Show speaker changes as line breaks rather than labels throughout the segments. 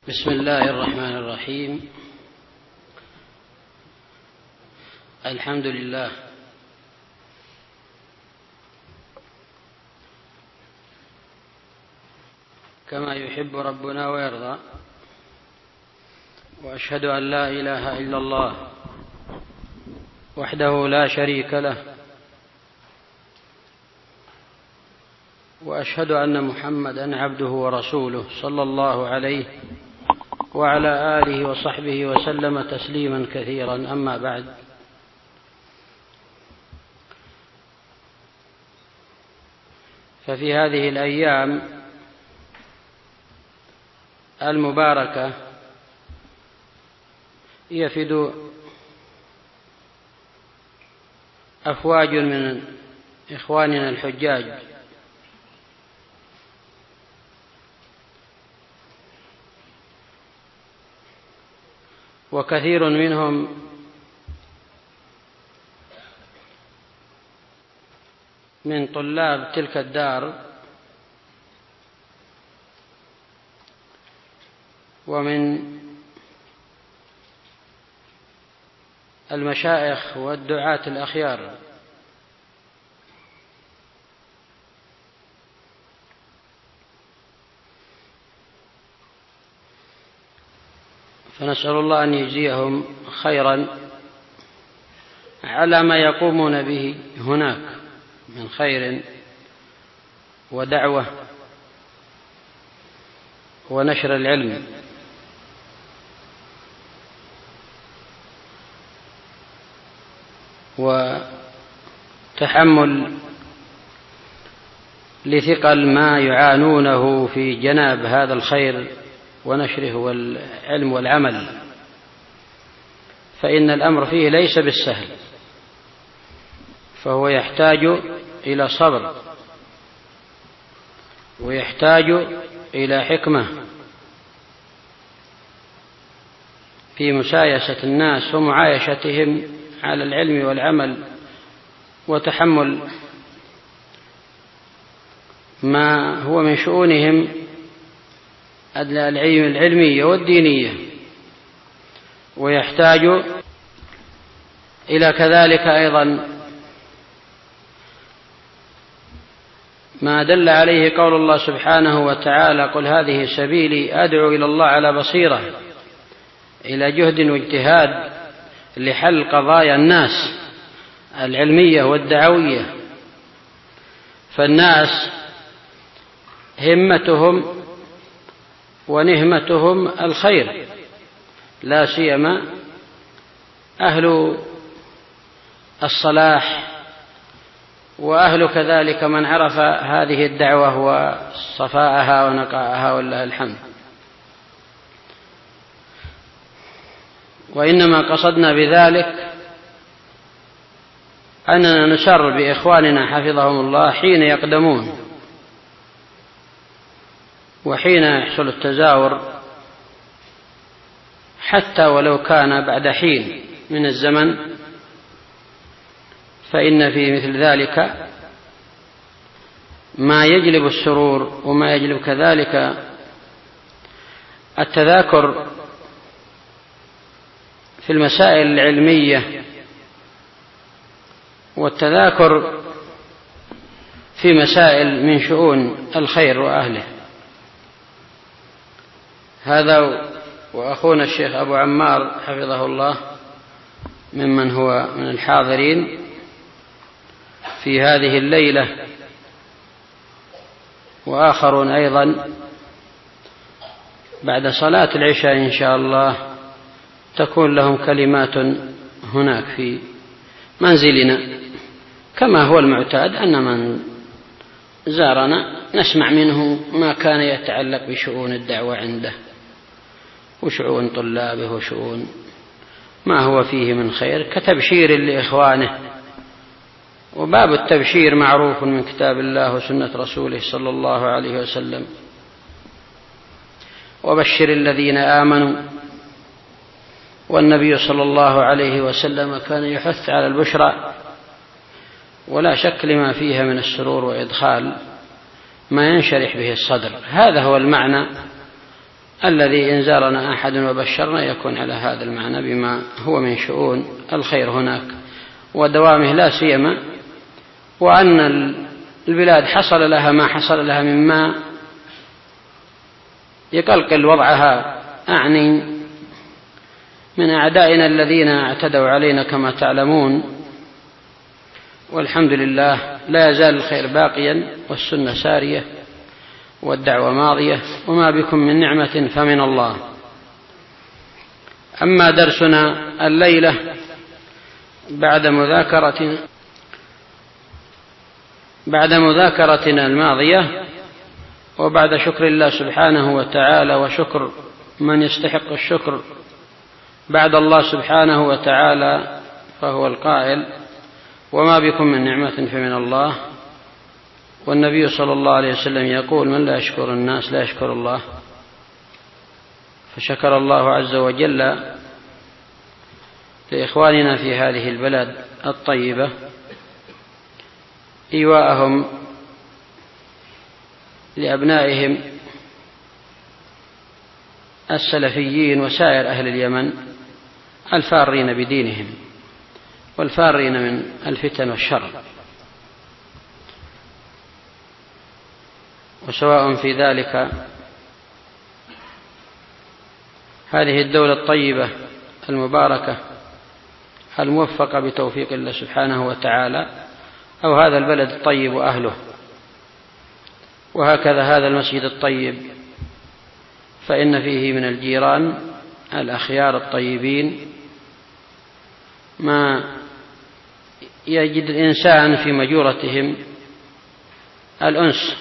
بسم الله الرحمن الرحيم. الحمد لله كما يحب ربنا ويرضى، وأشهد أن لا إله إلا الله وحده لا شريك له، وأشهد أن محمدا عبده ورسوله صلى الله عليه وعلى آله وصحبه وسلم تسليما كثيرا. أما بعد، ففي هذه الأيام المباركة يفد أفواج من إخواننا الحجاج وكثير منهم من طلاب تلك الدار ومن المشايخ والدعاة الأخيار، فنسأل الله أن يجزيهم خيرا على ما يقومون به هناك من خير ودعوة ونشر العلم. وتحمل لثقل ما يعانونه في جناب هذا الخير ونشره والعلم والعمل، فإن الأمر فيه ليس بالسهل، فهو يحتاج إلى صبر ويحتاج إلى حكمة في مسايسة الناس ومعايشتهم على العلم والعمل، وتحمل ما هو من شؤونهم العلمية والدينية، ويحتاج إلى كذلك أيضا ما دل عليه قول الله سبحانه وتعالى: قل هذه سبيلي أدعو إلى الله على بصيرة، إلى جهد واجتهاد لحل قضايا الناس العلمية والدعوية. فالناس همتهم ونهمتهم الخير، لا سيما أهل الصلاح وأهل كذلك من عرف هذه الدعوة وصفاءها ونقاءها ولله الحمد. وإنما قصدنا بذلك أننا نسر بإخواننا حفظهم الله حين يقدمون وحين يحصل التزاور، حتى ولو كان بعد حين من الزمن، فإن في مثل ذلك ما يجلب السرور وما يجلب كذلك التذاكر في المسائل العلمية والتذاكر في مسائل من شؤون الخير وأهله. هذا وأخونا الشيخ أبو عمار حفظه الله ممن هو من الحاضرين في هذه الليلة، وآخرون أيضا بعد صلاة العشاء إن شاء الله تكون لهم كلمات هناك في منزلنا، كما هو المعتاد أن من زارنا نسمع منه ما كان يتعلق بشؤون الدعوة عنده وشؤون طلابه وشؤون ما هو فيه من خير كتبشير لإخوانه. وباب التبشير معروف من كتاب الله وسنة رسوله صلى الله عليه وسلم: وبشر الذين آمنوا. والنبي صلى الله عليه وسلم كان يحث على البشرى، ولا شك لما فيها من السرور وإدخال ما ينشرح به الصدر. هذا هو المعنى الذي إن زارنا أحد وبشرنا يكون على هذا المعنى بما هو من شؤون الخير هناك ودوامه لا سيما، وأن البلاد حصل لها ما حصل لها مما يقلقل وضعها، أعني من أعدائنا الذين اعتدوا علينا كما تعلمون، والحمد لله لا يزال الخير باقيا والسنة سارية والدعوة ماضية، وما بكم من نعمة فمن الله. أما درسنا الليلة بعد مذاكرتنا الماضية، وبعد شكر الله سبحانه وتعالى وشكر من يستحق الشكر بعد الله سبحانه وتعالى، فهو القائل: وما بكم من نعمة فمن الله. والنبي صلى الله عليه وسلم يقول: من لا يشكر الناس لا يشكر الله. فشكر الله عز وجل لإخواننا في هذه البلد الطيبة إيواءهم لأبنائهم السلفيين وسائر أهل اليمن الفارين بدينهم والفارين من الفتن والشر، وسواء في ذلك هذه الدولة الطيبة المباركة الموفقة بتوفيق الله سبحانه وتعالى، أو هذا البلد الطيب وأهله. وهكذا هذا المسجد الطيب، فإن فيه من الجيران الأخيار الطيبين ما يجد الإنسان في مجورتهم الأنس،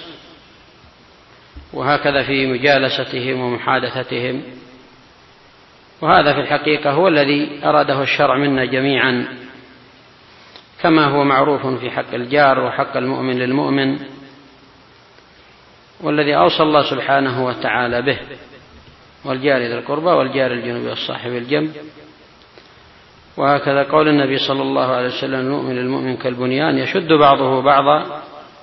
وهكذا في مجالستهم ومحادثتهم. وهذا في الحقيقة هو الذي أراده الشرع منا جميعا، كما هو معروف في حق الجار وحق المؤمن للمؤمن، والذي أوصى الله سبحانه وتعالى به: والجار ذي القربى والجار الجنوب والصاحب الجنب. وهكذا قول النبي صلى الله عليه وسلم: المؤمن للمؤمن كالبنيان يشد بعضه بعضا.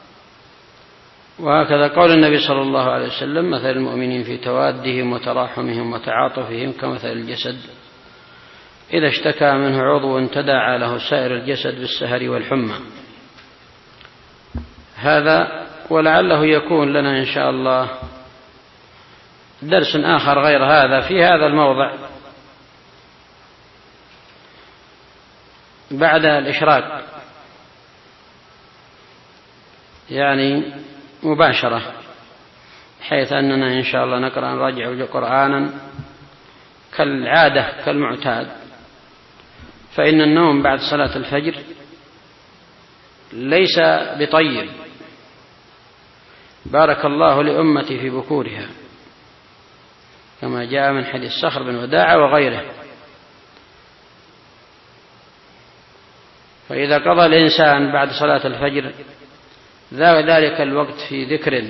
وهكذا قول النبي صلى الله عليه وسلم: مثل المؤمنين في توادهم وتراحمهم وتعاطفهم كمثل الجسد إذا اشتكى منه عضو تداعى له سائر الجسد بالسهر والحمى. هذا ولعله يكون لنا إن شاء الله درس آخر غير هذا في هذا الموضع بعد الإشراق، يعني مباشرة، حيث أننا إن شاء الله نقرأ نراجع قرآنا كالعادة كالمعتاد. فإن النوم بعد صلاة الفجر ليس بطيب، بارك الله لأمتي في بكورها، كما جاء من حديث صخر بن وداعة وغيره. فإذا قضى الإنسان بعد صلاة الفجر ذلك الوقت في ذكر،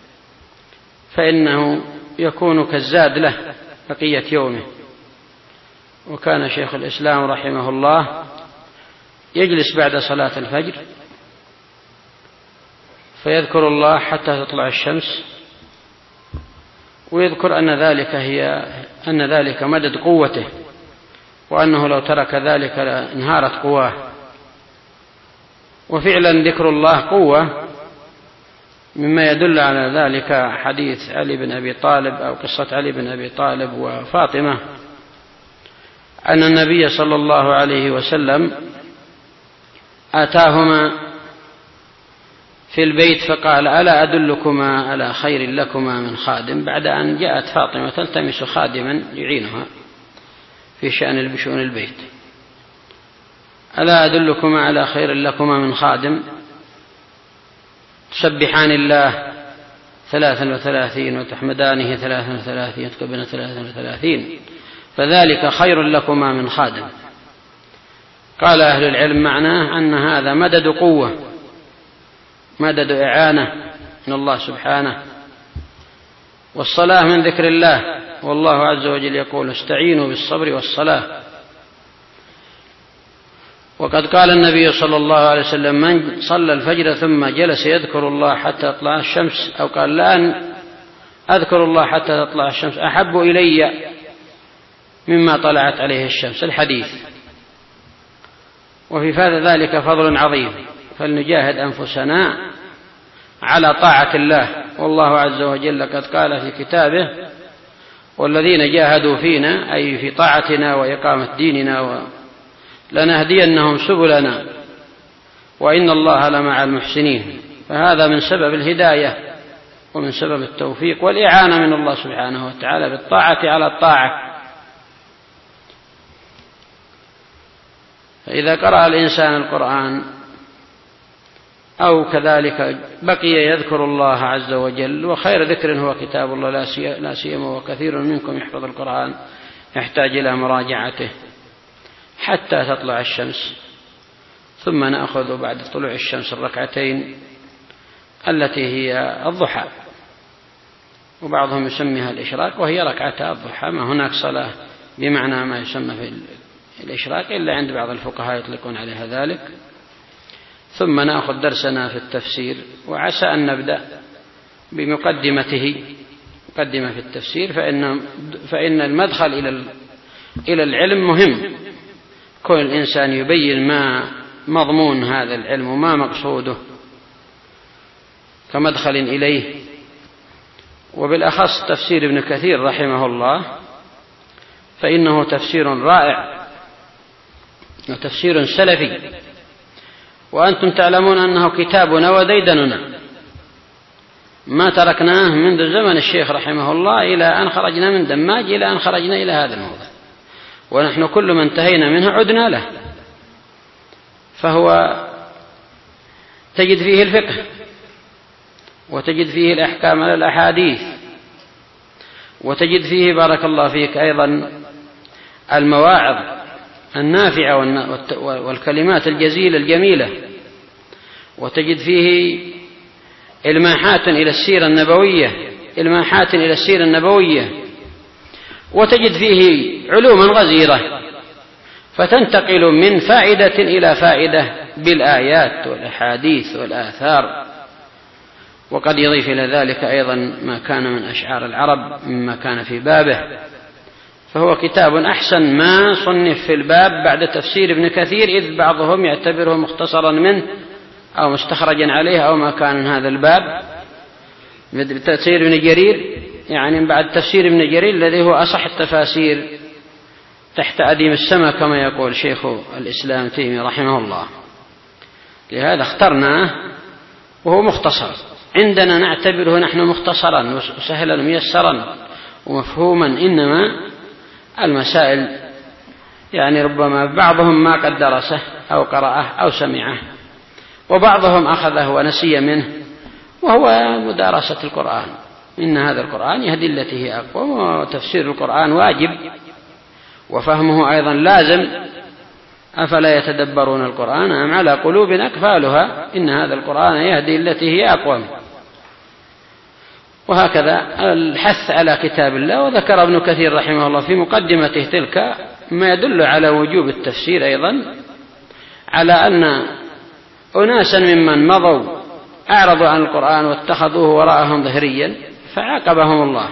فإنه يكون كالزاد له بقية يومه. وكان شيخ الإسلام رحمه الله يجلس بعد صلاة الفجر فيذكر الله حتى تطلع الشمس، ويذكر أن ذلك مدد قوته، وأنه لو ترك ذلك لانهارت قواه. وفعلا ذكر الله قوة، مما يدل على ذلك حديث علي بن أبي طالب أو قصة علي بن أبي طالب وفاطمة، أن النبي صلى الله عليه وسلم آتاهما في البيت فقال: ألا أدلكما على خير لكما من خادم، بعد أن جاءت فاطمة تلتمس خادما يعينها في شؤون البيت. ألا أدلكما على خير لكما من خادم تسبحان الله 33 وتحمدانه 33 وتكبرن 33، فذلك خير لكما من خادم. قال أهل العلم معناه أن هذا مدد قوة، مدد إعانة من الله سبحانه. والصلاة من ذكر الله، والله عز وجل يقول: استعينوا بالصبر والصلاة. وقد قال النبي صلى الله عليه وسلم: من صلى الفجر ثم جلس يذكر الله حتى تطلع الشمس، أو قال: أذكر الله حتى تطلع الشمس أحب إلي مما طلعت عليه الشمس، الحديث. وفي ذلك فضل عظيم، فلنجاهد أنفسنا على طاعة الله، والله عز وجل قد قال في كتابه: والذين جاهدوا فينا، أي في طاعتنا وإقامة ديننا، لنهدينهم سبلنا وإن الله لمع المحسنين. فهذا من سبب الهداية ومن سبب التوفيق والإعانة من الله سبحانه وتعالى بالطاعة على الطاعة. فإذا قرأ الإنسان القرآن أو كذلك بقي يذكر الله عز وجل، وخير ذكر هو كتاب الله، لا سيما وكثير منكم يحفظ القرآن يحتاج إلى مراجعته حتى تطلع الشمس، ثم نأخذ بعد طلوع الشمس الركعتين التي هي الضحى، وبعضهم يسميها الإشراق، وهي ركعتا الضحى. ما هناك صلاة بمعنى ما يسمى في الإشراق إلا عند بعض الفقهاء يطلقون عليها ذلك. ثم نأخذ درسنا في التفسير، وعسى أن نبدأ بمقدمته، مقدمة في التفسير، فإن المدخل إلى العلم مهم. كل الإنسان يبين ما مضمون هذا العلم وما مقصوده كمدخل إليه. وبالأخص تفسير ابن كثير رحمه الله، فإنه تفسير رائع وتفسير سلفي، وأنتم تعلمون أنه كتابنا وديدننا، ما تركناه منذ زمن الشيخ رحمه الله إلى أن خرجنا من دماج، إلى أن خرجنا إلى هذا الموضع، ونحن كل ما انتهينا منه عدنا له. فهو تجد فيه الفقه، وتجد فيه الأحكام على الأحاديث، وتجد فيه بارك الله فيك أيضا المواعظ النافعة والكلمات الجزيلة الجميلة، وتجد فيه إلماحات إلى السيرة النبوية، وتجد فيه علوما غزيرة، فتنتقل من فائدة إلى فائدة بالآيات والأحاديث والآثار. وقد يضيف إلى ذلك أيضا ما كان من أشعار العرب مما كان في بابه. فهو كتاب أحسن ما صنف في الباب بعد تفسير ابن كثير، إذ بعضهم يعتبره مختصرا منه أو مستخرجا عليه أو ما كان من هذا الباب. بتفسير ابن جرير، يعني بعد تفسير ابن جرير الذي هو أصح التفاسير تحت أديم السماء كما يقول شيخ الإسلام تيمية رحمه الله. لهذا اخترناه، وهو مختصر عندنا، نعتبره نحن مختصرا وسهلا ميسرا ومفهوما، إنما المسائل يعني ربما بعضهم ما قد درسه أو قرأه أو سمعه، وبعضهم أخذه ونسي منه، وهو مدارسة القرآن. إن هذا القرآن يهدي التي هي أقوم، وتفسير القرآن واجب، وفهمه أيضا لازم. أفلا يتدبرون القرآن أم على قلوب أقفالها، إن هذا القرآن يهدي التي هي أقوم. وهكذا الحث على كتاب الله. وذكر ابن كثير رحمه الله في مقدمته تلك ما يدل على وجوب التفسير أيضا، على أن أناسا ممن مضوا أعرضوا عن القرآن واتخذوه وراءهم ظهريا، فعاقبهم الله،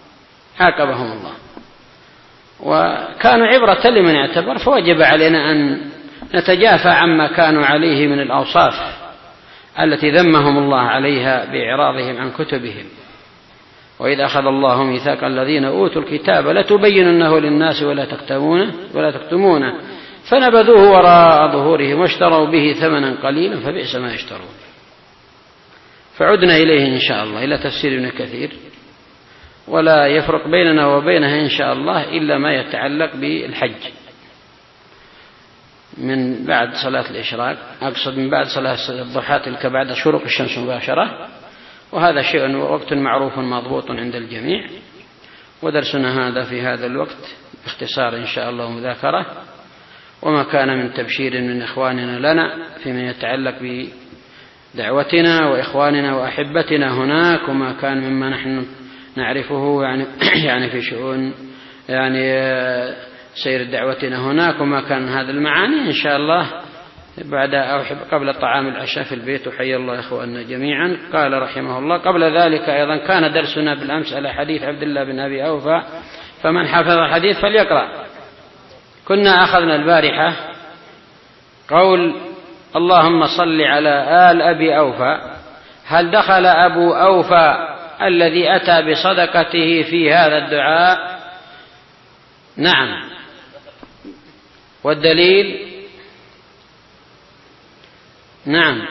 وكانوا عبرة لمن اعتبر. فوجب علينا أن نتجافى عما كانوا عليه من الأوصاف التي ذمهم الله عليها بإعراضهم عن كتبهم. وإذا أخذ الله ميثاق الذين أوتوا الكتاب لتبيننه للناس ولا تكتمونه فنبذوه وراء ظهورهم واشتروا به ثمنا قليلا فبئس ما يشترون. فعدنا إليه إن شاء الله، إلى تفسير ابن كثير، ولا يفرق بيننا وبينها إن شاء الله إلا ما يتعلق بالحج من بعد صلاة الإشراق، أقصد من بعد صلاة الضحى تلك بعد شروق الشمس مباشرة، وهذا شيء وقت معروف مضبوط عند الجميع. ودرسنا هذا في هذا الوقت باختصار إن شاء الله مذاكرة، وما كان من تبشير من إخواننا لنا فيما يتعلق بدعوتنا وإخواننا وأحبتنا هناك، وما كان مما نحن نعرفه يعني في شؤون يعني سير دعوتنا هناك، وما كان هذا المعاني إن شاء الله بعد أو قبل طعام العشاء في البيت، وحيا الله إخواننا جميعا. قال رحمه الله: قبل ذلك أيضا كان درسنا بالأمس على حديث عبد الله بن أبي أوفى، فمن حفظ الحديث فليقرأ. كنا أخذنا البارحة قول: اللهم صل على آل أبي أوفى. هل دخل أبو أوفى الذي أتى بصدقته في هذا الدعاء؟ نعم. والدليل؟ نعم،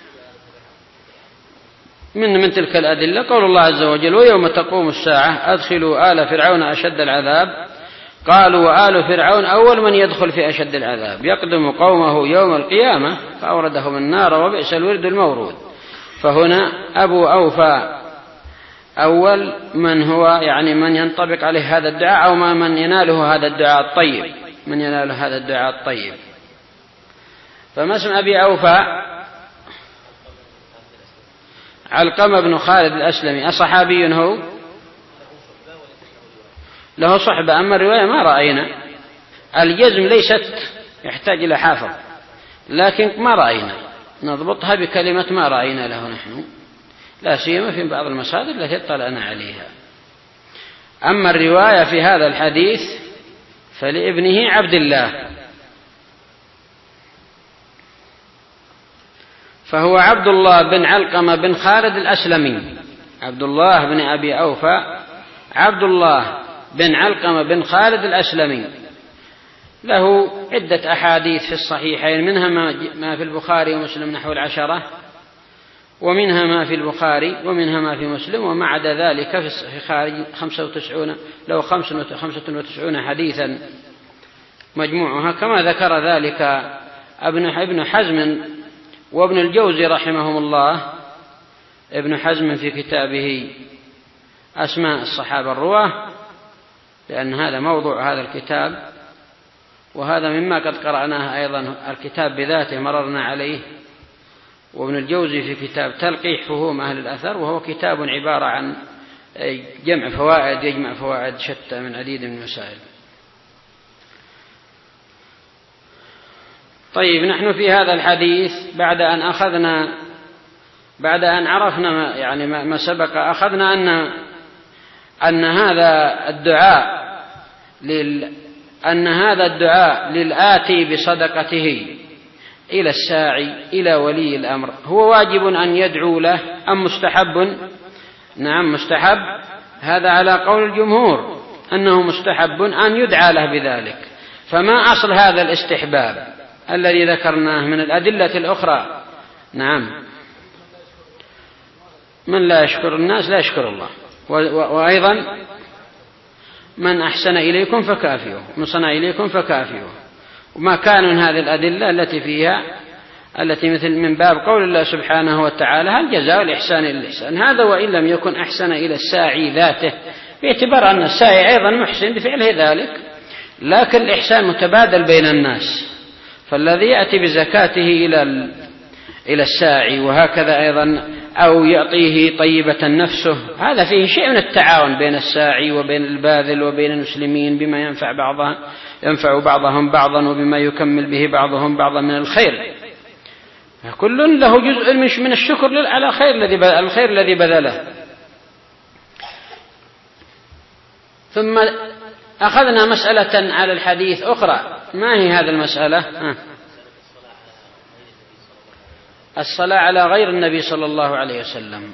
من تلك الأدلة قول الله عز وجل: ويوم تقوم الساعة أدخلوا آل فرعون أشد العذاب. قالوا: وآل فرعون أول من يدخل في أشد العذاب، يقدم قومه يوم القيامة فأوردهم النار وبئس الورد المورود. فهنا أبو أوفى أول من هو يعني من ينطبق عليه هذا الدعاء، أو من يناله هذا الدعاء الطيب، من يناله هذا الدعاء الطيب. فما اسم أبي أوفى؟ علقمة بن خالد الأسلمي. أصحابي هو؟ له صحبة. أما الرواية ما رأينا. الجزم ليست يحتاج إلى حافظ، لكن ما رأينا، نضبطها بكلمة ما رأينا له نحن، لا سيما في بعض المصادر التي اطلعنا عليها. أما الرواية في هذا الحديث فلابنه عبد الله، فهو عبد الله بن علقمة بن خالد الأسلمي. عبد الله بن أبي أوفى عبد الله بن علقمة بن خالد الأسلمي، له عدة أحاديث في الصحيحين، منها ما في البخاري ومسلم نحو 10، ومنها ما في البخاري ومنها ما في مسلم، وما عدا ذلك في خارج 95 له 95 حديثا مجموعها، كما ذكر ذلك ابن حزم وابن الجوزي رحمهم الله. ابن حزم في كتابه أسماء الصحابة الرواه، لأن هذا موضوع هذا الكتاب، وهذا مما قد قرأناه أيضا الكتاب بذاته مررنا عليه. وابن الجوزي في كتاب تلقيح فهوم أهل الأثر، وهو كتاب عبارة عن جمع فوائد، يجمع فوائد شتى من عديد من المسائل. طيب، نحن في هذا الحديث بعد أن عرفنا يعني ما سبق، أخذنا أن هذا الدعاء للآتي بصدقته إلى الساعي إلى ولي الأمر هو واجب أن يدعو له أم مستحب؟ نعم مستحب. هذا على قول الجمهور أنه مستحب أن يدعى له بذلك. فما أصل هذا الاستحباب الذي ذكرناه من الأدلة الأخرى؟ نعم، من لا يشكر الناس لا يشكر الله. وأيضا من أحسن إليكم فكافئوه، من صنع إليكم فكافئوه. وما كان من هذه الأدلة التي مثل من باب قول الله سبحانه وتعالى: هل جزاء الإحسان إلا الإحسان. هذا وإن لم يكن أحسن إلى الساعي ذاته، باعتبار أن الساعي أيضا محسن بفعله ذلك، لكن الإحسان متبادل بين الناس، فالذي يأتي بزكاته إلى الساعي وهكذا أيضا، أو يعطيه طيبة نفسه، هذا فيه شيء من التعاون بين الساعي وبين الباذل وبين المسلمين، بما ينفع بعضهم بعضا، وبما يكمل به بعضهم بعضا من الخير. كل له جزء من الشكر على الخير الذي بذله. ثم أخذنا مسألة على الحديث أخرى. ما هي هذه المسألة؟ الصلاة على غير النبي صلى الله عليه وسلم.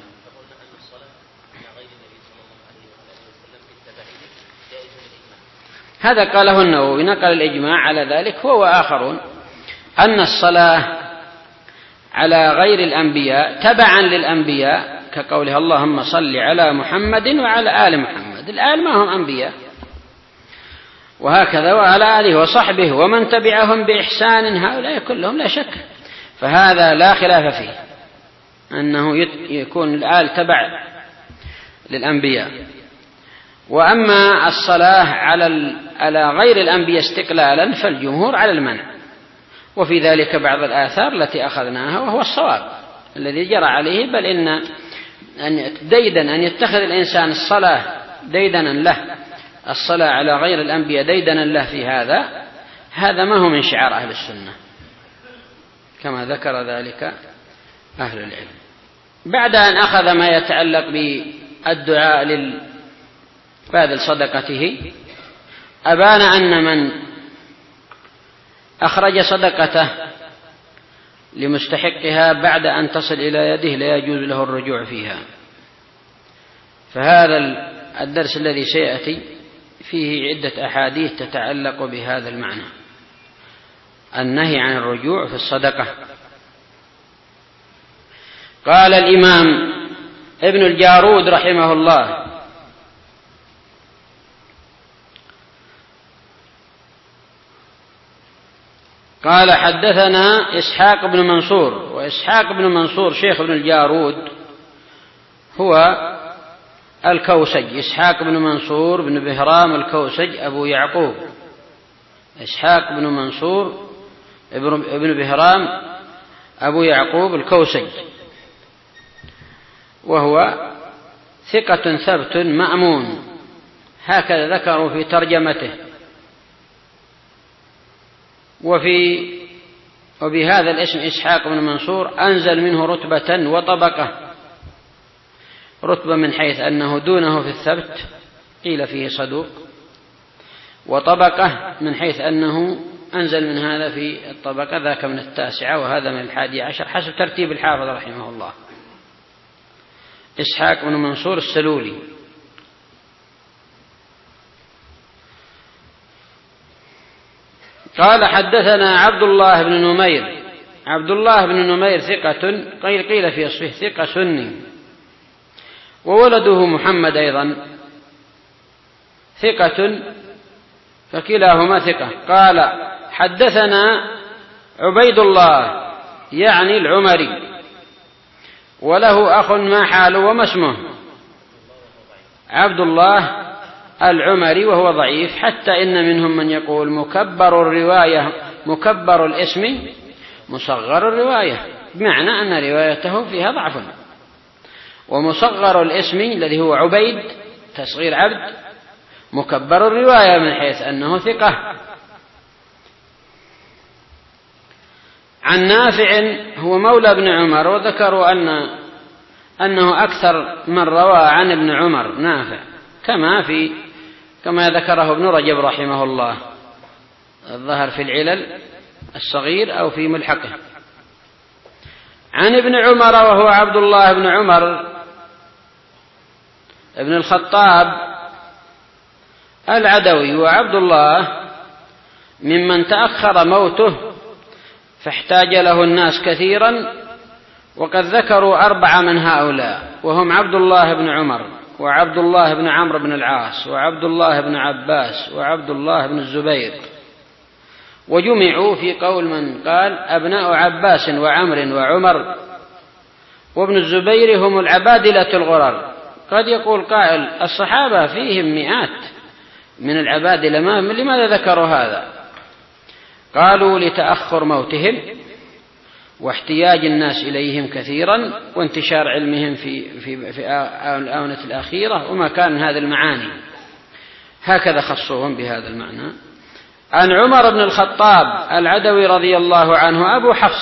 هذا قاله النووي، نقل الإجماع على ذلك هو وآخرون، أن الصلاة على غير الأنبياء تبعا للأنبياء، كقولها: اللهم صل على محمد وعلى آل محمد. الآل ما هم أنبياء، وهكذا وعلى آله وصحبه ومن تبعهم بإحسان، هؤلاء كلهم لا شك. فهذا لا خلاف فيه أنه يكون الآل تبع للأنبياء. وأما الصلاة على غير الأنبياء استقلالا فالجمهور على المنع، وفي ذلك بعض الآثار التي أخذناها، وهو الصواب الذي جرى عليه، بل إن أن يتخذ الإنسان الصلاة ديدنا له، الصلاة على غير الأنبياء ديدنا له في هذا ما هو من شعار أهل السنة. كما ذكر ذلك أهل العلم. بعد أن أخذ ما يتعلق بالدعاء للباذل صدقته، أبان أن من أخرج صدقته لمستحقها بعد أن تصل إلى يده لا يجوز له الرجوع فيها. فهذا الدرس الذي سيأتي فيه عدة أحاديث تتعلق بهذا المعنى، النهي عن الرجوع في الصدقة. قال الإمام ابن الجارود رحمه الله: قال حدثنا إسحاق بن منصور. وإسحاق بن منصور شيخ ابن الجارود هو الكوسج، إسحاق بن منصور بن بهرام الكوسج أبو يعقوب، إسحاق بن منصور ابن بهرام أبو يعقوب الكوسج، وهو ثقة ثبت مأمون، هكذا ذكروا في ترجمته. وبهذا الاسم إسحاق بن منصور أنزل منه رتبة وطبقة، رتبة من حيث أنه دونه في الثبت قيل فيه صدوق، وطبقة من حيث أنه أنزل من هذا في الطبقة، ذاك من 9 وهذا من 11 حسب ترتيب الحافظ رحمه الله. إسحاق بن منصور السلولي. قال حدثنا عبد الله بن نمير. عبد الله بن نمير ثقة، قيل في وصفه ثقة سني، وولده محمد أيضا ثقة، فكلاهما ثقة. قال حدثنا عبيد الله يعني العمري، وله أخ ما حاله وما اسمه؟ عبد الله العمري، وهو ضعيف، حتى إن منهم من يقول مكبر الرواية مكبر الاسم مصغر الرواية، بمعنى أن روايته فيها ضعف. ومصغر الاسم الذي هو عبيد تصغير عبد مكبر الرواية من حيث أنه ثقة. عن نافع هو مولى ابن عمر، وذكروا أنه أكثر من روى عن ابن عمر نافع، كما ذكره ابن رجب رحمه الله، الظهر في العلل الصغير أو في ملحقه. عن ابن عمر وهو عبد الله بن عمر ابن الخطاب العدوي، وعبد الله ممن تأخر موته فاحتاج له الناس كثيرا، وقد ذكروا 4 من هؤلاء، وهم عبد الله بن عمر، وعبد الله بن عمرو بن العاص، وعبد الله بن عباس، وعبد الله بن الزبير. وجمعوا في قول من قال أبناء عباس وعمر وعمر وابن الزبير هم العبادلة الغرر. قد يقول قائل الصحابة فيهم مئات من العبادلة، لماذا ذكروا هذا؟ قالوا لتأخر موتهم واحتياج الناس إليهم كثيرا، وانتشار علمهم في الآونة الأخيرة، وما كان هذا المعاني، هكذا خصوهم بهذا المعنى. عن عمر بن الخطاب العدوي رضي الله عنه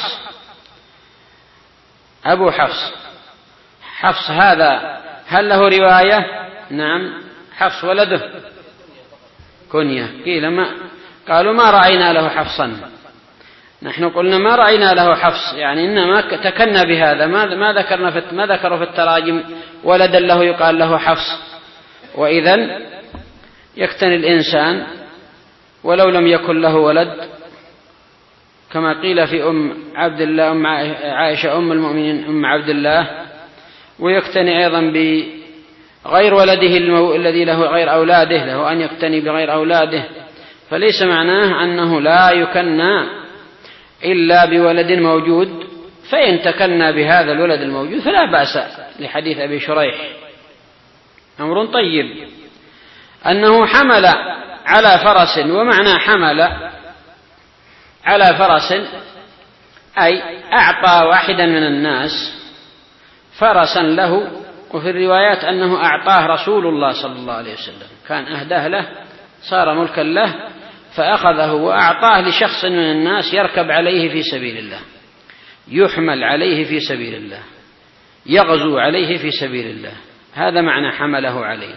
أبو حفص هذا هل له رواية؟ نعم، حفص ولده كنية، قالوا ما رأينا له حفصا، نحن قلنا ما رأينا له حفص، يعني إنما تكنا بهذا، ما ذكروا في التراجم ولدا له يقال له حفص. وإذن يكتني الإنسان ولو لم يكن له ولد، كما قيل في عبد الله عائشة أم المؤمنين أم عبد الله، ويكتني أيضا بغير ولده الذي له غير أولاده، له أن يكتني بغير أولاده، فليس معناه أنه لا يكنى إلا بولد موجود، فإن تكنى بهذا الولد الموجود فلا بأس، لحديث أبي شريح. أمر طيب أنه حمل على فرس، ومعنى حمل على فرس أي أعطى واحدا من الناس فرسا له، وفي الروايات أنه أعطاه رسول الله صلى الله عليه وسلم، كان أهداه له صار ملكا له، فأخذه وأعطاه لشخص من الناس يركب عليه في سبيل الله. يحمل عليه في سبيل الله، يغزو عليه في سبيل الله. هذا معنى حمله عليه،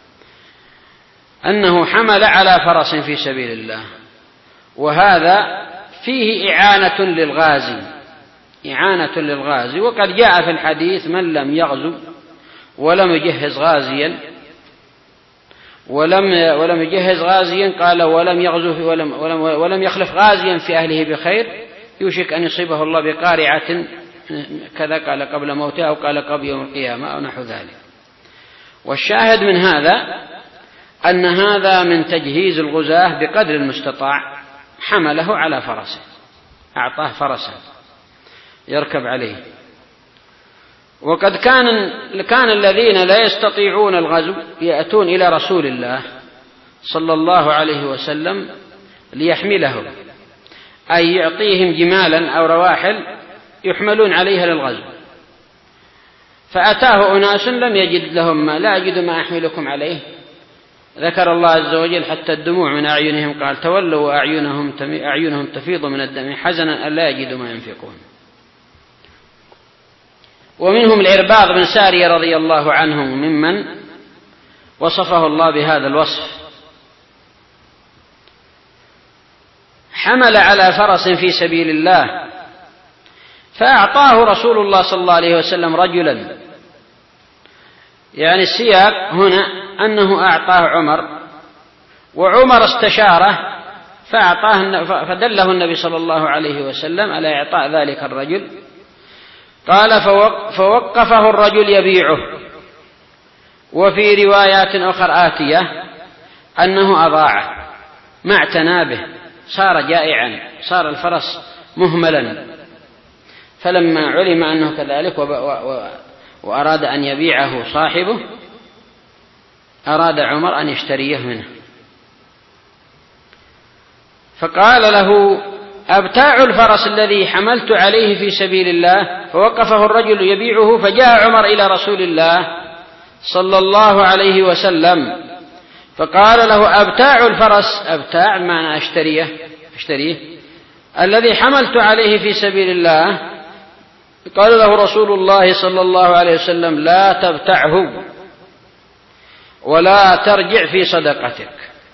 أنه حمل على فرس في سبيل الله. وهذا فيه إعانة للغازي. وقد جاء في الحديث: من لم يغزو ولم يجهز غازيا قال ولم يغزو ولم يخلف غازيا في أهله بخير يوشك أن يصيبه الله بقارعة كذا، قال قبل موته أو قال قبل يوم القيامة أو نحو ذلك. والشاهد من هذا أن هذا من تجهيز الغزاة بقدر المستطاع. حمله على فرسه، أعطاه فرسا يركب عليه. وقد كان الذين لا يستطيعون الغزو يأتون إلى رسول الله صلى الله عليه وسلم ليحملهم، أي يعطيهم جمالا أو رواحل يحملون عليها للغزو. فأتاه أناس لم يجد لهم لا أجد ما أحملكم عليه، ذكر الله عز وجل حتى الدموع من أعينهم، قال تولوا وأعينهم تفيض من الدم حزنا ألا يجدوا ما ينفقون. ومنهم العرباض بن سارية رضي الله عنه ممن وصفه الله بهذا الوصف. حمل على فرس في سبيل الله فأعطاه رسول الله صلى الله عليه وسلم رجلا، يعني السياق هنا أنه أعطاه عمر، وعمر استشاره فدله النبي صلى الله عليه وسلم على إعطاء ذلك الرجل. قال فوقفه الرجل يبيعه. وفي روايات أخرى آتية أنه أضاعه ما اعتنى به، صار جائعا، صار الفرس مهملا. فلما علم أنه كذلك وأراد أن يبيعه صاحبه، أراد عمر أن يشتريه منه، فقال له أبتاع الفرس الذي حملت عليه في سبيل الله. فوقفه الرجل يبيعه، فجاء عمر إلى رسول الله صلى الله عليه وسلم فقال له أبتاع الفرس، أبتاع معنى أشتريه الذي حملت عليه في سبيل الله. قال له رسول الله صلى الله عليه وسلم لا تبتعه ولا ترجع في صدقتك.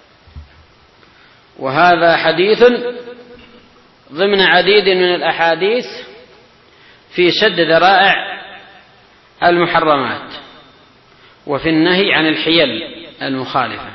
وهذا حديث ضمن عديد من الأحاديث في سد ذرائع المحرمات وفي النهي عن الحيل المخالفة.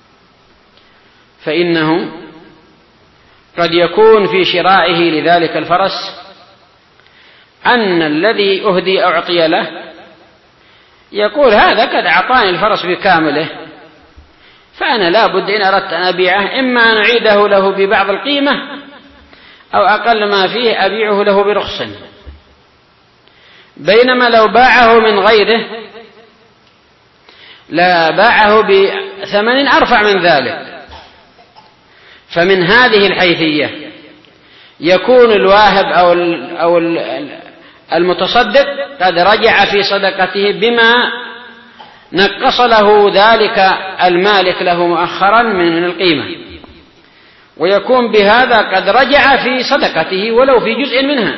فإنه قد يكون في شرائه لذلك الفرس أن الذي أهدي أعطي له يقول هذا قد أعطاني الفرس بكامله، فأنا لا بد إن أردت أن أبيعه إما أن أعيده له ببعض القيمة أو أقل ما فيه أبيعه له برخص. بينما لو باعه من غيره لا باعه بثمن أرفع من ذلك. فمن هذه الحيثية يكون الواهب أو المتصدق قد رجع في صدقته بما نقص له ذلك المالك له مؤخرا من القيمة، ويكون بهذا قد رجع في صدقته ولو في جزء منها.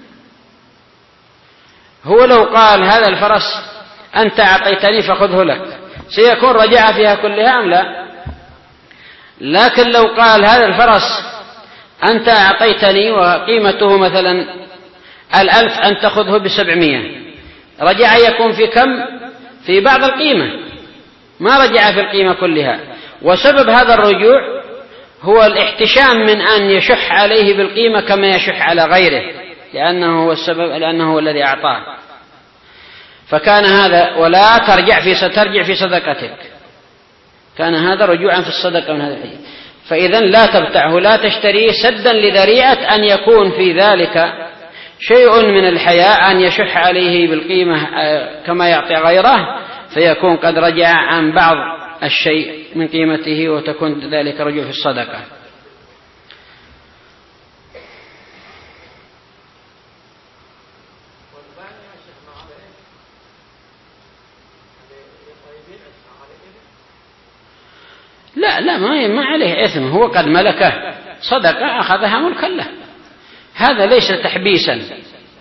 هو لو قال هذا الفرس أنت أعطيتني فخذه لك، سيكون رجع فيها كلها أم لا؟ لكن لو قال هذا الفرس أنت أعطيتني وقيمته مثلا 1000 أن تأخذه ب700، رجع يكون في كم؟ في بعض القيمة، ما رجع في القيمة كلها. وسبب هذا الرجوع هو الاحتشام من أن يشح عليه بالقيمة كما يشح على غيره، لأنه هو السبب، لأنه هو الذي أعطاه. فكان هذا ولا ترجع في صدقتك، كان هذا رجوعا في الصدقة من هذا الحديث. فإذا لا تبتعه، لا تشتريه سدا لذريعة أن يكون في ذلك شيء من الحياء أن يشح عليه بالقيمة كما يعطي غيره، فيكون قد رجع عن بعض الشيء من قيمته وتكون ذلك رجوع في الصدقة. لا ما عليه إثم، هو قد ملكه، صدقة أخذها ملكا له، هذا ليس تحبيسا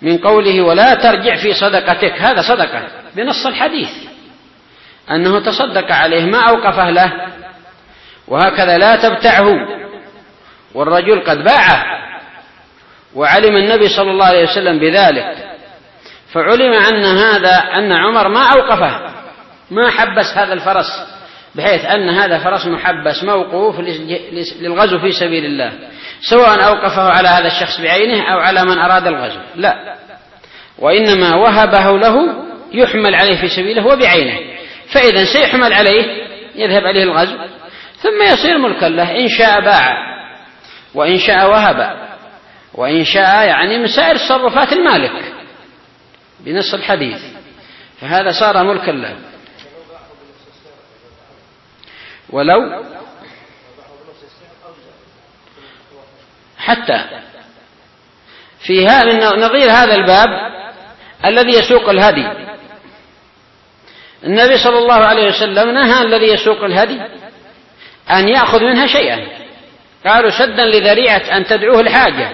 من قوله ولا ترجع في صدقتك، هذا صدقة بنص الحديث أنه تصدق عليه ما أوقفه له. وهكذا لا تبتعه، والرجل قد باعه وعلم النبي صلى الله عليه وسلم بذلك، فعلم أن عمر ما أوقفه، ما حبس هذا الفرس، بحيث أن هذا فرس محبس موقوف للغزو في سبيل الله، سواء أوقفه على هذا الشخص بعينه أو على من أراد الغزو، لا، وإنما وهبه له يحمل عليه في سبيله وبعينه، فإذا سيحمل عليه يذهب عليه الغزو ثم يصير ملكا له، إن شاء باع وإن شاء وهب وإن شاء، يعني من سائر تصرفات المالك بنص الحديث، فهذا صار ملكا له. ولو حتى في نظير هذا الباب الذي يسوق الهدي، النبي صلى الله عليه وسلم نهى الذي يسوق الهدي أن يأخذ منها شيئا، قالوا سدا لذريعة أن تدعوه الحاجة،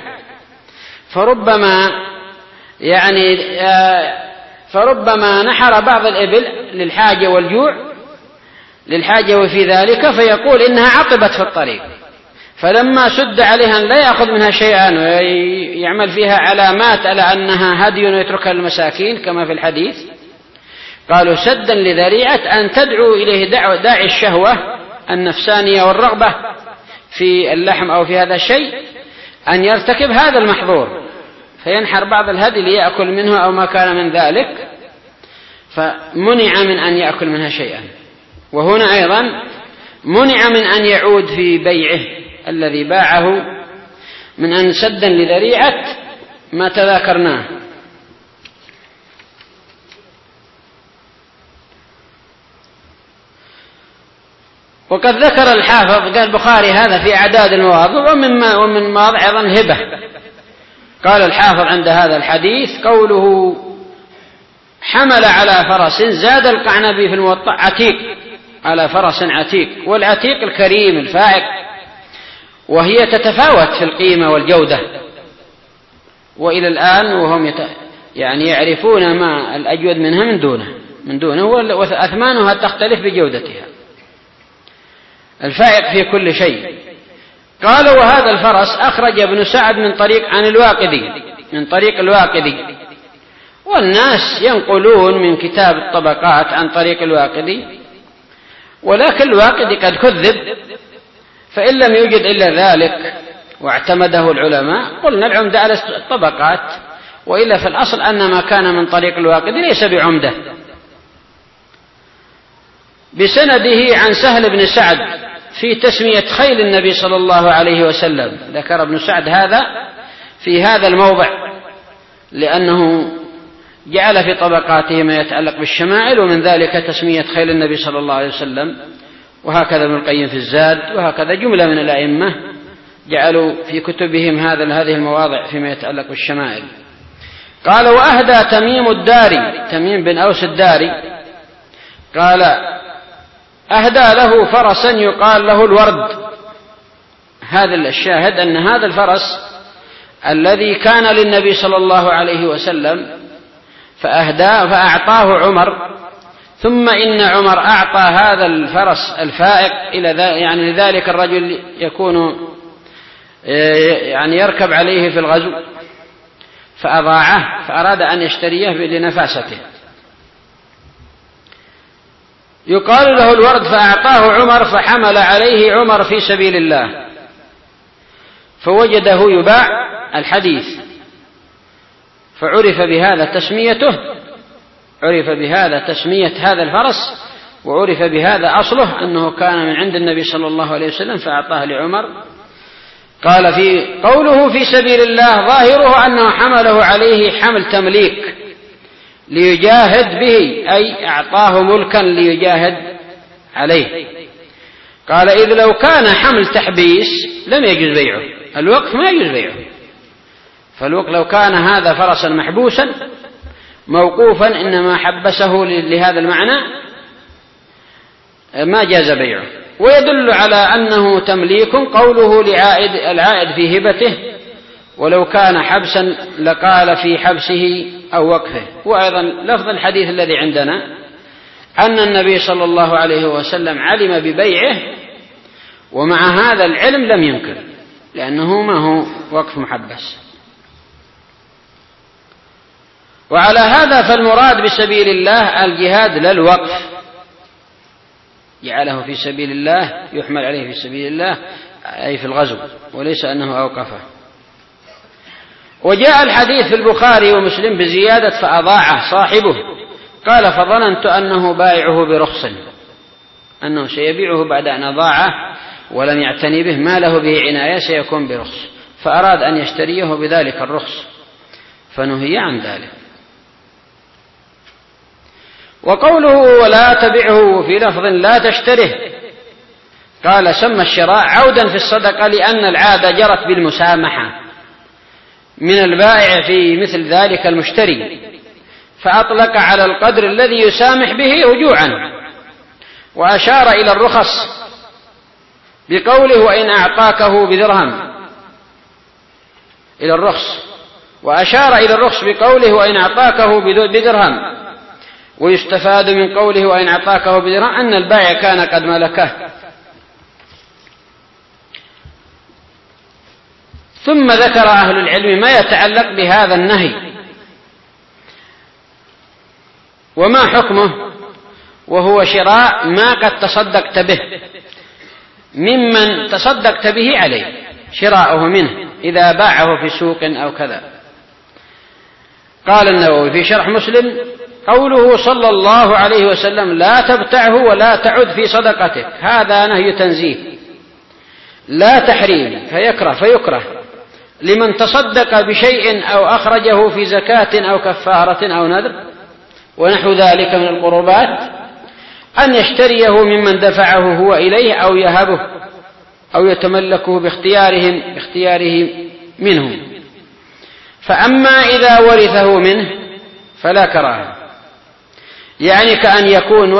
فربما نحر بعض الإبل للحاجة والجوع، للحاجة وفي ذلك، فيقول إنها عطبت في الطريق، فلما سد عليها أن لا يأخذ منها شيئا ويعمل فيها علامات على أنها هدي ويتركها للمساكين كما في الحديث، قالوا سدا لذريعة أن تدعو إليه داعي الشهوة النفسانية والرغبة في اللحم أو في هذا الشيء أن يرتكب هذا المحظور، فينحر بعض الهدي ليأكل منه أو ما كان من ذلك، فمنع من أن يأكل منها شيئا. وهنا أيضا منع من أن يعود في بيعه الذي باعه من أن سدا لذريعة ما تذاكرناه. وقد ذكر الحافظ قال البخاري هذا في أعداد المواضع، ومن مواضع أيضا الهبة. قال الحافظ عند هذا الحديث قوله حمل على فرس، زاد القعنبي في الموطأ عتيق، على فرس عتيق، والعتيق الكريم الفائق، وهي تتفاوت في القيمة والجودة، وإلى الآن وهم يعرفون ما الأجود منها من دونه وأثمانها تختلف بجودتها، الفائق في كل شيء. قال وهذا الفرس أخرج ابن سعد من طريق الواقدي، والناس ينقلون من كتاب الطبقات عن طريق الواقدي، ولكن الواقدي قد كذب، فإن لم يوجد إلا ذلك واعتمده العلماء قلنا العمدة على الطبقات، وإلا في الأصل أن ما كان من طريق الواقدي ليس بعمدة. بسنده عن سهل بن سعد في تسمية خيل النبي صلى الله عليه وسلم، ذكر ابن سعد هذا في هذا الموضع لأنه جعل في طبقاته ما يتعلق بالشمائل، ومن ذلك تسمية خيل النبي صلى الله عليه وسلم، وهكذا ابن القيم في الزاد، وهكذا جملة من الأئمة جعلوا في كتبهم هذه المواضع فيما يتعلق بالشمائل. قال وأهدى تميم الداري، تميم بن أوس الداري، قال أهدى له فرسا يقال له الورد. هذا الشاهد أن هذا الفرس الذي كان للنبي صلى الله عليه وسلم فأعطاه عمر، ثم إن عمر أعطى هذا الفرس الفائق إلى لذلك الرجل يكون يركب عليه في الغزو، فأضاعه، فأراد أن يشتريه لنفاسته. يقال له الورد، فأعطاه عمر، فحمل عليه عمر في سبيل الله، فوجده يباع الحديث، فعرف بهذا تسمية هذا الفرس، وعرف بهذا أصله أنه كان من عند النبي صلى الله عليه وسلم فأعطاه لعمر. قال في قوله في سبيل الله ظاهره أنه حمله عليه حمل تمليك ليجاهد به، أي أعطاه ملكا ليجاهد عليه. قال إذ لو كان حمل تحبيس لم يجوز بيعه، الوقف ما يجوز بيعه، فالوقف لو كان هذا فرسا محبوسا موقوفا إنما حبسه لهذا المعنى ما جاز بيعه. ويدل على أنه تمليك قوله العائد في هبته ولو كان حبسا لقال في حبسه أو وقفه. وأيضا لفظ الحديث الذي عندنا أن النبي صلى الله عليه وسلم علم ببيعه، ومع هذا العلم لم ينكر، لأنه ما هو وقف محبس. وعلى هذا فالمراد بسبيل الله الجهاد لا الوقف، جعله في سبيل الله، يحمل عليه في سبيل الله أي في الغزو، وليس أنه أوقفه. وجاء الحديث في البخاري ومسلم بزيادة فأضاعه صاحبه، قال فظننت أنه بايعه برخص، أنه سيبيعه بعد أن أضاعه ولم يعتني به، ما له به عناية سيكون برخص، فأراد أن يشتريه بذلك الرخص فنهي عن ذلك. وقوله ولا تبعه في لفظ لا تشتره، قال سمى الشراء عودا في الصدقة لأن العادة جرت بالمسامحة من البائع في مثل ذلك المشتري، فأطلق على القدر الذي يسامح به رجوعا، وأشار إلى الرخص بقوله وإن أعطاكه بدرهم، إلى الرخص، وأشار إلى الرخص بقوله وإن أعطاكه بدرهم. ويستفاد من قوله وإن أعطاكه بدرهم أن البائع كان قد ملكه. ثم ذكر أهل العلم ما يتعلق بهذا النهي وما حكمه، وهو شراء ما قد تصدقت به ممن تصدقت به عليه، شراؤه منه إذا باعه في سوق أو كذا. قال النووي في شرح مسلم قوله صلى الله عليه وسلم لا تبتعه ولا تعد في صدقتك، هذا نهي تنزيه لا تحريم، فيكره لمن تصدق بشيء أو أخرجه في زكاة أو كفارة أو نذر ونحو ذلك من القربات أن يشتريه ممن دفعه هو إليه أو يهبه أو يتملكه باختياره منه. فأما إذا ورثه منه فلا كراهة، يعني كأن يكون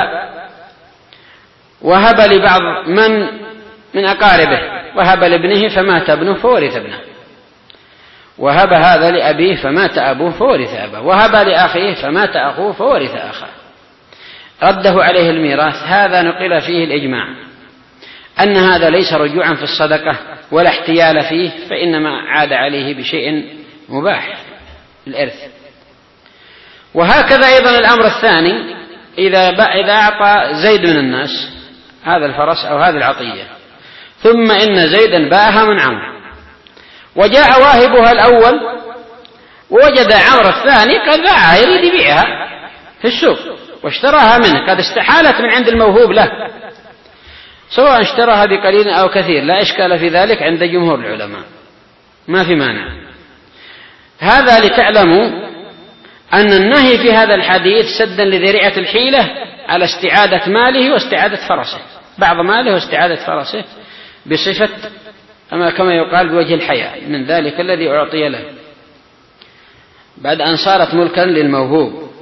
وهب لبعض من أقاربه، وهب لابنه فمات ابنه فورث ابنه، وهب هذا لأبيه فمات أبوه فورث أباه، وهب لأخيه فمات أخوه فورث أخاه، رده عليه الميراث. هذا نقل فيه الإجماع أن هذا ليس رجوعا في الصدقة ولا احتيال فيه، فإنما عاد عليه بشيء مباح الإرث. وهكذا أيضا الأمر الثاني، إذا أعطى زيد من الناس هذا الفرس أو هذه العطية، ثم إن زيدا باعها من عمرو، وجاء واهبها الأول ووجد عمرو الثاني قد باعها يريد يبيعها في السوق واشتراها منه، قد استحالت من عند الموهوب له، سواء اشتراها بقليل أو كثير لا إشكال في ذلك عند جمهور العلماء، ما في مانع. هذا لتعلموا أن النهي في هذا الحديث سدا لذريعة الحيلة على استعادة ماله واستعادة فرسه، بعض ماله واستعادة فرسه بصفة كما يقال بوجه الحياء من ذلك الذي أعطي له بعد أن صارت ملكا للموهوب.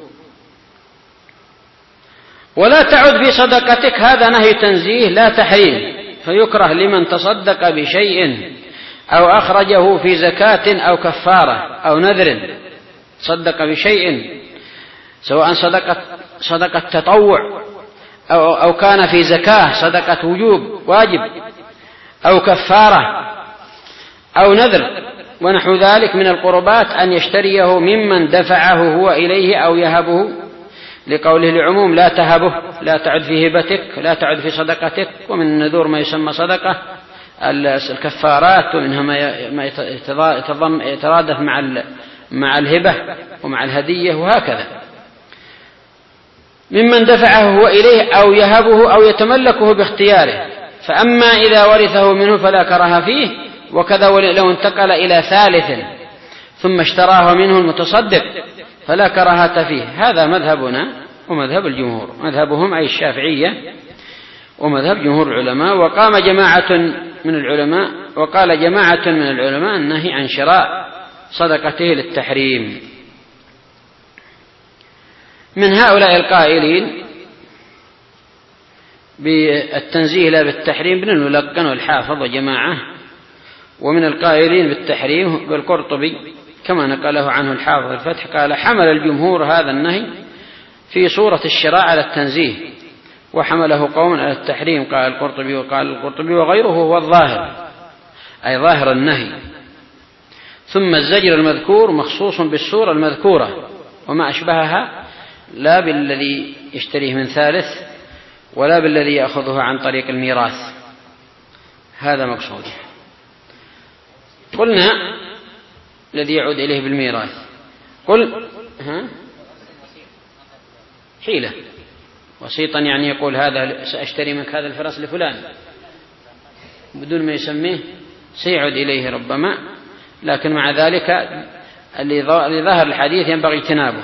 ولا تعد في صدقتك، هذا نهي تنزيه لا تحريم، فيكره لمن تصدق بشيء أو أخرجه في زكاة أو كفارة أو نذر، صدق بشيء سواء صدقة تطوع أو كان في زكاة صدقة وجوب واجب أو كفارة أو نذر ونحو ذلك من القربات، أن يشتريه ممن دفعه هو إليه أو يهبه، لقوله العموم لا تهبه، لا تعد في هبتك، لا تعد في صدقتك. ومن النذور ما يسمى صدقة، الكفارات ومنها ما يترادف مع الهبة ومع الهدية، وهكذا ممن دفعه هو إليه أو يهبه أو يتملكه باختياره. فأما إذا ورثه منه فلا كراهة فيه، وكذا لو انتقل إلى ثالث ثم اشتراه منه المتصدق فلا كراهة فيه. هذا مذهبنا ومذهب الجمهور، مذهبهم أي الشافعية ومذهب جمهور العلماء. وقال جماعة من العلماء النهي عن شراء صدقته للتحريم. من هؤلاء القائلين بالتنزيه لا بالتحريم ابن الملقن والحافظ وجماعة، ومن القائلين بالتحريم بالقرطبي كما نقله عنه الحافظ الفتح قال: حمل الجمهور هذا النهي في صورة الشراء على التنزيه، وحمله قوم على التحريم. قال القرطبي وقال القرطبي وغيره هو الظاهر، أي ظاهر النهي. ثم الزجر المذكور مخصوص بالصورة المذكورة وما أشبهها، لا بالذي يشتريه من ثالث ولا بالذي يأخذه عن طريق الميراث، هذا مقصود. قلنا الذي يعود إليه بالميراث، قل حيلة وسيطا، يعني يقول هذا سأشتري منك هذا الفرس لفلان بدون ما يسميه، سيعود إليه ربما، لكن مع ذلك اللي ظهر الحديث ينبغي اجتنابه.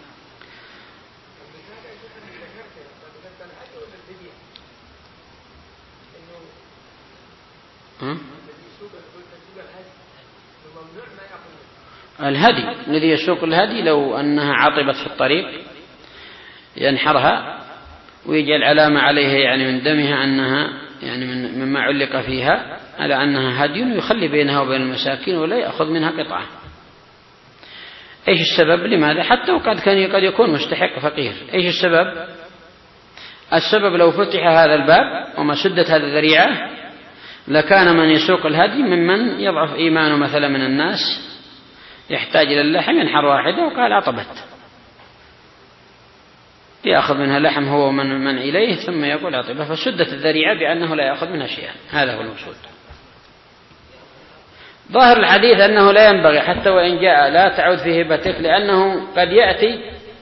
الهدي الذي يسوق الهدي لو أنها عطبت في الطريق ينحرها ويجعل علامة عليها يعني من دمها أنها يعني مما علق فيها على أنها هدي، ويخلي بينها وبين المساكين ولا يأخذ منها قطعة. إيش السبب؟ لماذا؟ حتى وقد قد يكون مستحق فقير. إيش السبب؟ السبب لو فتح هذا الباب وما سدت هذه الذريعة لكان من يسوق الهدي ممن يضعف إيمانه مثلا من الناس، يحتاج إلى اللحم ينحر واحدة وقال عطبت، يأخذ منها لحم هو من إليه ثم يقول عطبة، فسدت الذريعة بأنه لا يأخذ منها شيئا. هذا هو المقصود. ظاهر الحديث أنه لا ينبغي حتى وإن جاء لا تعود في هبتك، لأنه قد يأتي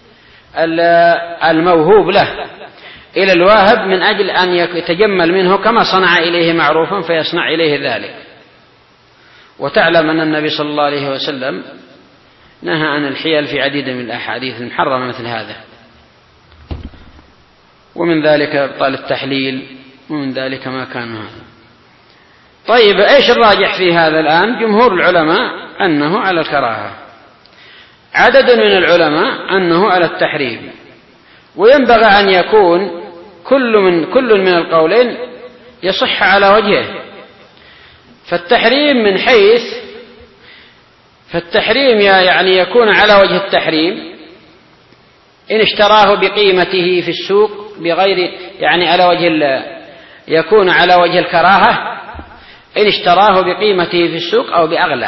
الموهوب له إلى الواهب من أجل أن يتجمل منه كما صنع إليه معروفا فيصنع إليه ذلك. وتعلم أن النبي صلى الله عليه وسلم نهى عن الحيل في عديد من الأحاديث المحرمة مثل هذا، ومن ذلك إبطال التحليل، ومن ذلك ما كان هذا. طيب إيش الراجح في هذا الآن؟ جمهور العلماء أنه على الكراهة، عدد من العلماء أنه على التحريم، وينبغي أن يكون كل من القولين يصح على وجهه. فالتحريم من حيث فالتحريم يعني يكون على وجه التحريم إن اشتراه بقيمته في السوق بغير يعني على وجه يكون على وجه الكراهة إن اشتراه بقيمته في السوق أو بأغلى،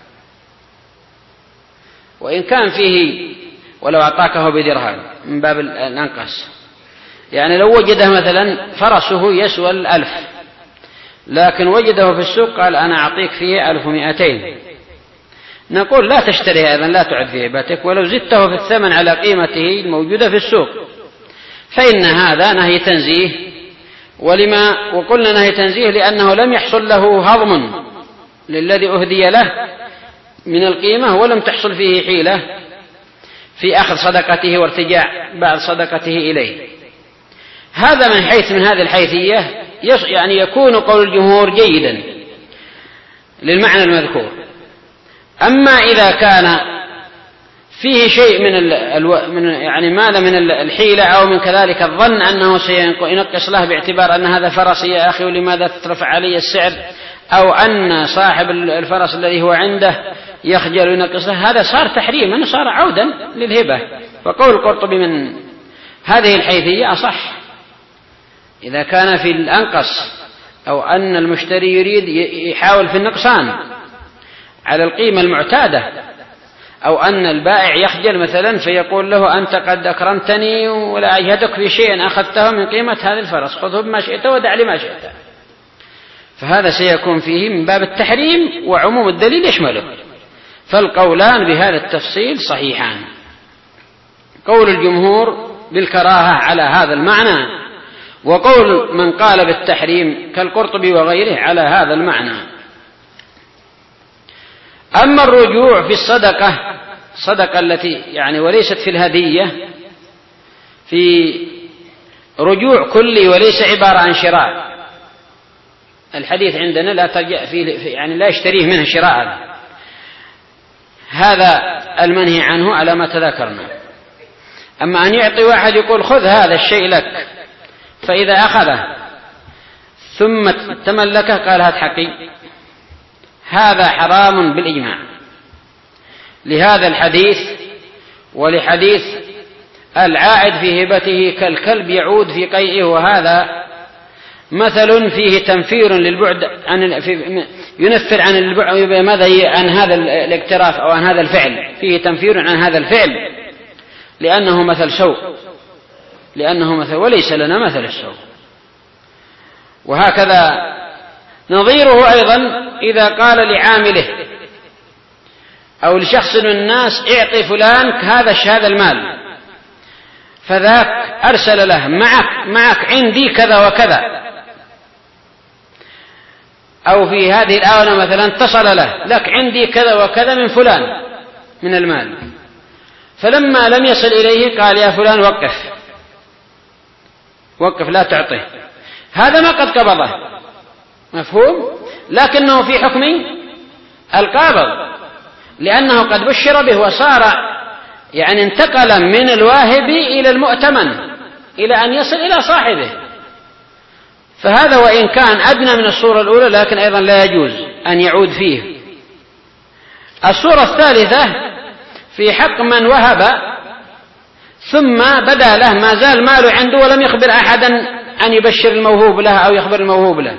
وإن كان فيه ولو أعطاكه بدرهم من باب الأنقص، يعني لو وجده مثلا فرسه يسوى 1000 لكن وجده في السوق قال أنا أعطيك فيه 1200، نقول لا تشتري هذا، لا تعد في هبتك ولو زدته في الثمن على قيمته الموجودة في السوق، فإن هذا نهي تنزيه. وقلنا نهي تنزيه لأنه لم يحصل له هضم للذي أهدي له من القيمة، ولم تحصل فيه حيلة في أخذ صدقته وارتجاع بعد صدقته إليه. هذا من هذه الحيثية يعني يكون قول الجمهور جيدا للمعنى المذكور. أما إذا كان فيه شيء من يعني ماذا من الحيلة أو من كذلك الظن أنه سينقص له باعتبار أن هذا فرسي يا أخي ولماذا تترفع علي السعر، أو أن صاحب الفرس الذي هو عنده يخجل وينقص له، هذا صار تحريما، صار عودا للهبة. فقول القرطبي من هذه الحيثية أصح إذا كان في الأنقص، أو أن المشتري يريد يحاول في النقصان على القيمة المعتادة، أو أن البائع يخجل مثلا فيقول له أنت قد أكرمتني ولا أجهدك في شيء أخذته من قيمة هذا الفرس، خذه بما شئت ودع لما شئت، فهذا سيكون فيه من باب التحريم وعموم الدليل يشمله. فالقولان بهذا التفصيل صحيحان، قول الجمهور بالكراهة على هذا المعنى، وقول من قال بالتحريم كالقرطبي وغيره على هذا المعنى. أما الرجوع في الصدقة التي يعني وليست في الهدية، في رجوع كلي وليس عبارة عن شراء، الحديث عندنا لا ترجع فيه يعني لا يشتريه منه شراء، هذا المنهي عنه على ما تذكرنا. أما أن يعطي واحد يقول خذ هذا الشيء لك، فإذا أخذه ثم تملكه قال هات حقي، هذا حرام بالإجماع، لهذا الحديث ولحديث العائد في هبته كالكلب يعود في قيئه، وهذا مثل فيه تنفير للبعد عن ينفر عن عن هذا الاقتراف أو عن هذا الفعل، فيه تنفير عن هذا الفعل لأنه مثل سوء، لأنه مثل وليس لنا مثل السوء. وهكذا نظيره أيضا إذا قال لعامله أو لشخص من الناس اعطي فلان هذا المال، فذاك أرسل له معك عندي كذا وكذا، أو في هذه الآونة مثلا اتصل له لك عندي كذا وكذا من فلان من المال، فلما لم يصل إليه قال يا فلان وقف لا تعطيه، هذا ما قد قبضه، مفهوم؟ لكنه في حكم القابض، لأنه قد بشر به وصار يعني انتقل من الواهب إلى المؤتمن إلى أن يصل إلى صاحبه، فهذا وإن كان أدنى من الصورة الأولى لكن أيضا لا يجوز أن يعود فيه. الصورة الثالثة في حق من وهب ثم بدا له ما زال ماله عنده ولم يخبر أحدا أن يبشر الموهوب له أو يخبر الموهوب له،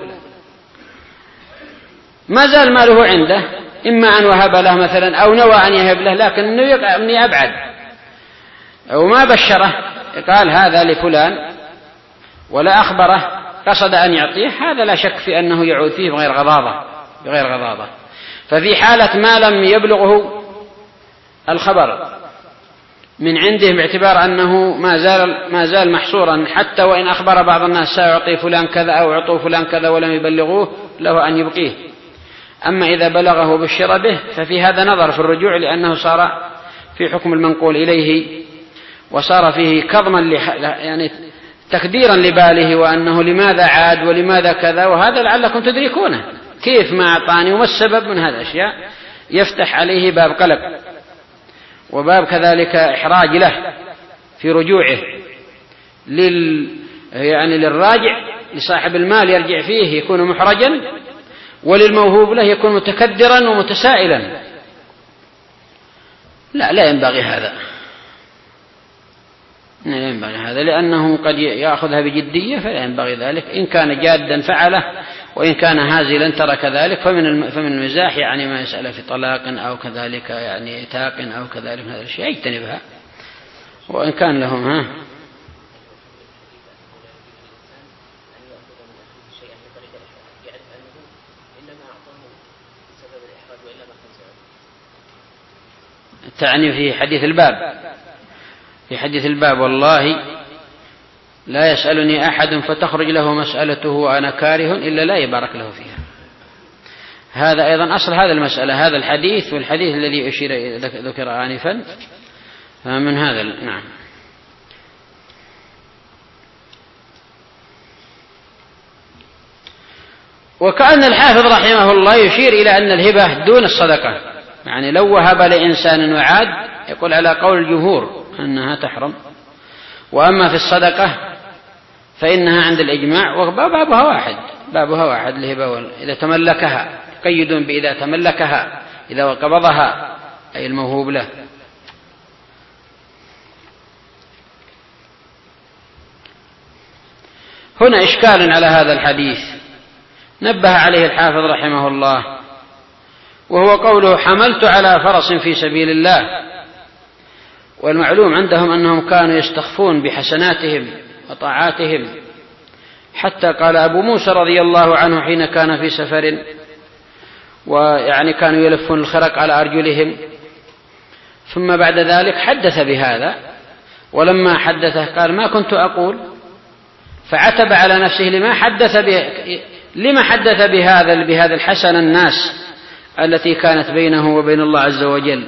ما زال ماله عنده، إما أن وهب له مثلا أو نوى أن يهب له لكنه يقع مني أبعد وما بشره، قال هذا لفلان ولا أخبره قصد أن يعطيه، هذا لا شك في أنه يعود فيه بغير غضاضة. ففي حالة ما لم يبلغه الخبر من عنده باعتبار أنه ما زال محصورا، حتى وإن أخبر بعض الناس سيعطي فلان كذا أو أعطوا فلان كذا ولم يبلغوه له أن يبقيه. أما إذا بلغه بالشر به ففي هذا نظر في الرجوع، لأنه صار في حكم المنقول إليه، وصار فيه كظما يعني تقديرا لباله وأنه لماذا عاد ولماذا كذا، وهذا لعلكم تدركونه كيف ما أعطاني وما السبب من هذا الأشياء، يفتح عليه باب قلق وباب كذلك إحراج له في رجوعه يعني للراجع لصاحب المال يرجع فيه يكون محرجا، وللموهوب له يكون متكدرا ومتسائلا. لا ينبغي هذا لأنه قد يأخذها بجدية، فلا ينبغي ذلك. إن كان جادا فعله، وإن كان هازلا ترك ذلك، فمن المزاح يعني ما يسأل في طلاق أو كذلك يعني إتاق أو كذلك من هذا الشيء يجتنبها، وإن كان لهم تعني في حديث الباب والله لا يسألني أحد فتخرج له مسألته وأنا كاره إلا لا يبارك له فيها. هذا أيضا أصل هذا المسألة، هذا الحديث والحديث الذي أشير ذكر آنفا من هذا. نعم. وكأن الحافظ رحمه الله يشير إلى أن الهبة دون الصدقة، يعني لو وهب لإنسان وعاد يقول على قول الجمهور أنها تحرم، وأما في الصدقة فإنها عند الإجماع وبابها واحد الهبة إذا تملكها، قيدون بإذا تملكها، إذا قبضها أي الموهوب له. هنا إشكال على هذا الحديث نبه عليه الحافظ رحمه الله، وهو قوله حملت على فرس في سبيل الله. والمعلوم عندهم أنهم كانوا يستخفون بحسناتهم وطاعاتهم، حتى قال أبو موسى رضي الله عنه حين كان في سفر ويعني كانوا يلفون الخرق على أرجلهم، ثم بعد ذلك حدث بهذا، ولما حدثه قال ما كنت أقول، فعتب على نفسه لما حدث بهذا الحسن الناس التي كانت بينه وبين الله عز وجل.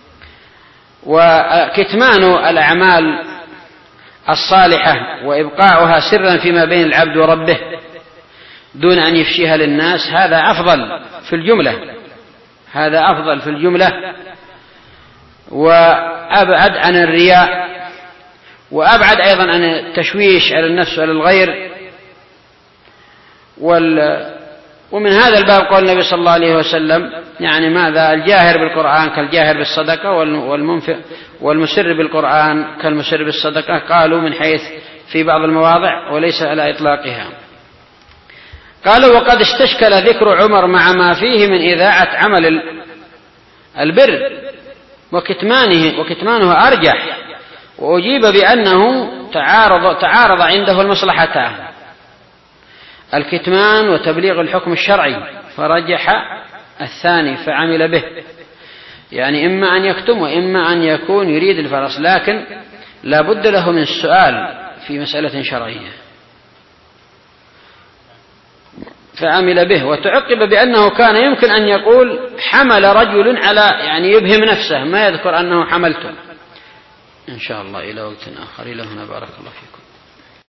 وكتمان الأعمال الصالحة وإبقاؤها سرا فيما بين العبد وربه دون أن يفشيها للناس هذا أفضل في الجملة، وأبعد عن الرياء، وأبعد أيضا عن التشويش على النفس وعلى الغير ومن هذا الباب قول النبي صلى الله عليه وسلم يعني ماذا؟ الجاهر بالقرآن كالجاهر بالصدقة، والمنفق والمسر بالقرآن كالمسر بالصدقة. قالوا من حيث في بعض المواضع وليس على إطلاقها. قالوا وقد استشكل ذكر عمر مع ما فيه من إذاعة عمل البر وكتمانه أرجح، وأجيب بأنه تعارض عنده المصلحتان، الكتمان وتبليغ الحكم الشرعي، فرجح الثاني فعمل به، يعني إما أن يكتم وإما أن يكون يريد الفرس، لكن لا بد له من السؤال في مسألة شرعية، فعمل به. وتعقب بأنه كان يمكن أن يقول حمل رجل على يعني يبهم نفسه، ما يذكر أنه حملته. إن شاء الله إلى وقت آخر. إلى هنا بارك الله فيكم.